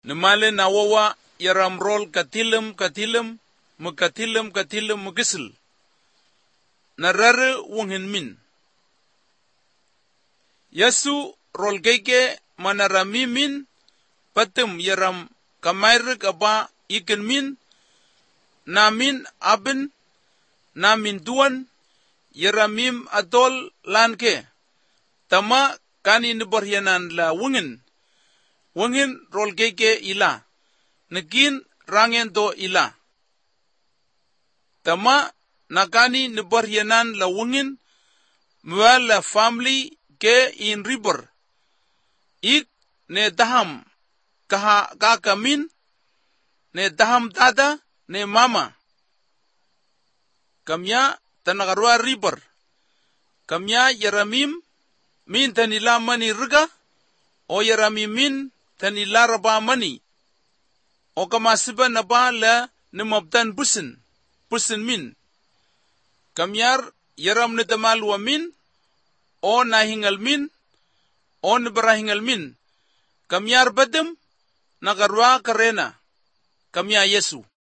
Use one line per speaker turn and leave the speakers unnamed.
Namale na wawa yaram rol katilim mugisil. Narare wungin min. Yasu rol gege manarami min patim yaram kamayrik aba ikin min namin abin namin duan yaramim adol lanke tama kani nibaryanan la wungin rol gege ila nagin rangen do ila tama nakani nibaryanan la wungin mwala family ke in river ik ne daham kakamin ne daham dada ne mama kamya tanagarwa river kamya yaramim min tanila mani riga o yaramim min tanila raba mani o kamasiba na ba la nimabdan busin min kamyar yaram ne damalwa min o nahingal min o nibarahingal min kamyar badem nagarwa karena kamya Yesu